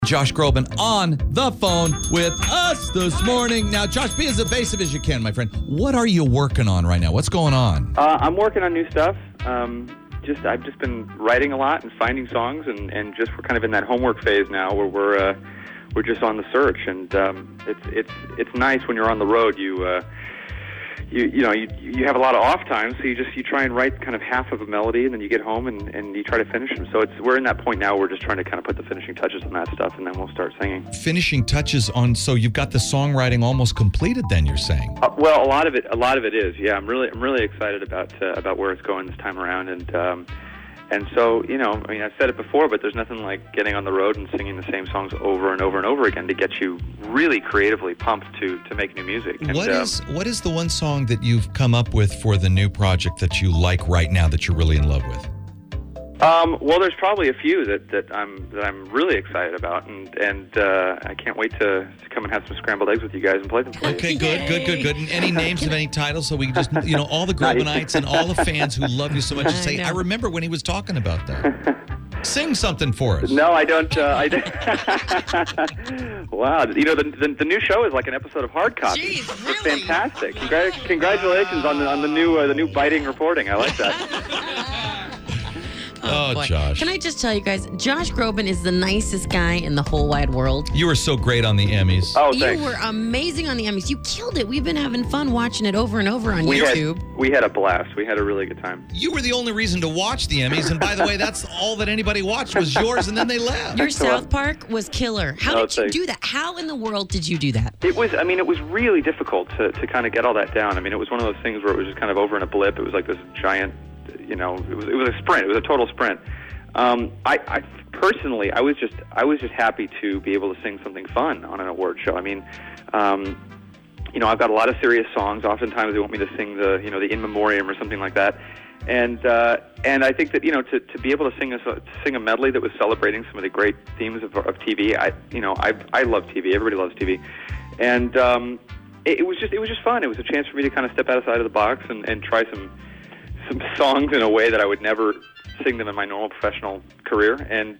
Josh Groban on the phone with us this morning. Now, Josh, be as evasive as you can, my friend. What are you working on right now? What's going on? I'm working on new stuff. I've just been writing a lot and finding songs, and we're kind of in that homework phase now where we're just on the search. And it's nice when you're on the road. You have a lot of off time, so you try and write kind of half of a melody, and then you get home and you try to finish them. So we're in that point now. We're just trying to kind of put the finishing touches on that stuff, and then we'll start singing. Finishing touches on. So you've got the songwriting almost completed. Then you're saying? Well, a lot of it is. Yeah, I'm really excited about where it's going this time around, and so, I've said it before, but there's nothing like getting on the road and singing the same songs over and over and over again to get you really creatively pumped to make new music. And, what is the one song that you've come up with for the new project that you like right now that you're really in love with? Well, there's probably a few that I'm really excited about, and I can't wait to come and have some scrambled eggs with you guys and play them for you. Okay, good. And any names of any titles so we can just, all the Grobanites and all the fans who love you so much say, I remember when he was talking about that. Sing something for us. No, I don't. Wow, the new show is like an episode of Hard Copy. Jeez, really? Fantastic! Congratulations on the new biting reporting. I like that. Oh, boy. Josh. Can I just tell you guys, Josh Groban is the nicest guy in the whole wide world. You were so great on the Emmys. Oh, thanks. You were amazing on the Emmys. You killed it. We've been having fun watching it over and over on YouTube. We had a blast. We had a really good time. You were the only reason to watch the Emmys, and by the way, that's all that anybody watched was yours, and then they left. Your South Park was killer. How did you do that? How in the world did you do that? It was really difficult to kind of get all that down. I mean, it was one of those things where it was just kind of over in a blip. It was like this giant, it was a sprint. It was a total sprint. I personally, I was just happy to be able to sing something fun on an award show. I mean, I've got a lot of serious songs. Oftentimes they want me to sing the In Memoriam or something like that. And I think that, to be able to sing a medley that was celebrating some of the great themes of TV, I love TV. Everybody loves TV. And, it was just fun. It was a chance for me to kind of step outside of the box and try some songs in a way that I would never sing them in my normal professional career,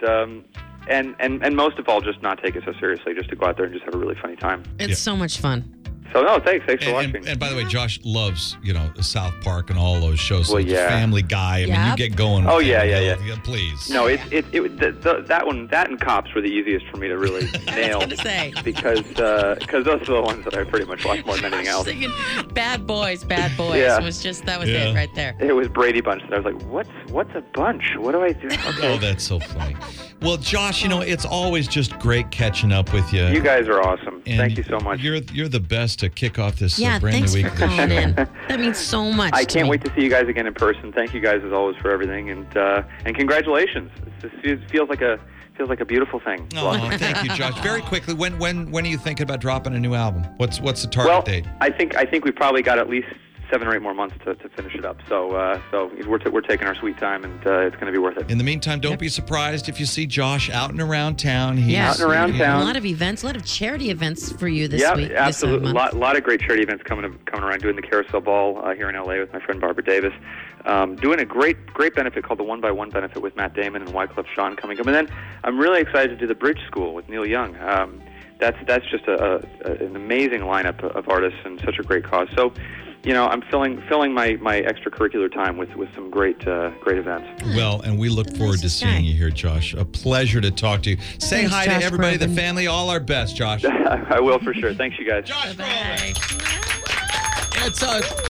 and most of all, just not take it so seriously, just to go out there and just have a really funny time. It's so much fun. So, no, thanks for watching. And by the way, Josh loves, South Park and all those shows. Well, yeah. Family Guy. I mean, you get going. Oh, yeah. Please. No, that one, that and Cops were the easiest for me to really nail. I was gonna say. Because those are the ones that I pretty much watch more than anything else. Singing Bad Boys. Yeah. That was it right there. It was Brady Bunch. And I was like, what's a bunch? What do I do? Okay. Oh, that's so funny. Well, Josh, it's always just great catching up with you. You guys are awesome. And thank you so much. You're the best to kick off this brand thanks new week. for calling in. That means so much. I can't wait to see you guys again in person. Thank you guys as always for everything, and congratulations. It feels like a beautiful thing. Oh, thank you, Josh. Very quickly, when are you thinking about dropping a new album? What's the target date? I think we've probably got at least 7 or 8 more months to finish it up. So we're taking our sweet time, and it's going to be worth it. In the meantime, don't be surprised if you see Josh out and around town. Out and around town. A lot of events, a lot of charity events for you this week. Yeah, absolutely. A lot of great charity events coming around. Doing the Carousel Ball here in LA with my friend Barbara Davis. Doing a great benefit called the One by One benefit with Matt Damon and Wyclef Jean coming up. And then I'm really excited to do the Bridge School with Neil Young. That's just an amazing lineup of artists and such a great cause. So, I'm filling my extracurricular time with some great events. Well, and we look forward to seeing you here, Josh. A pleasure to talk to you. Say hi to everybody, the family, all our best, Josh. I will for sure. Thanks, you guys. Josh Bye. It's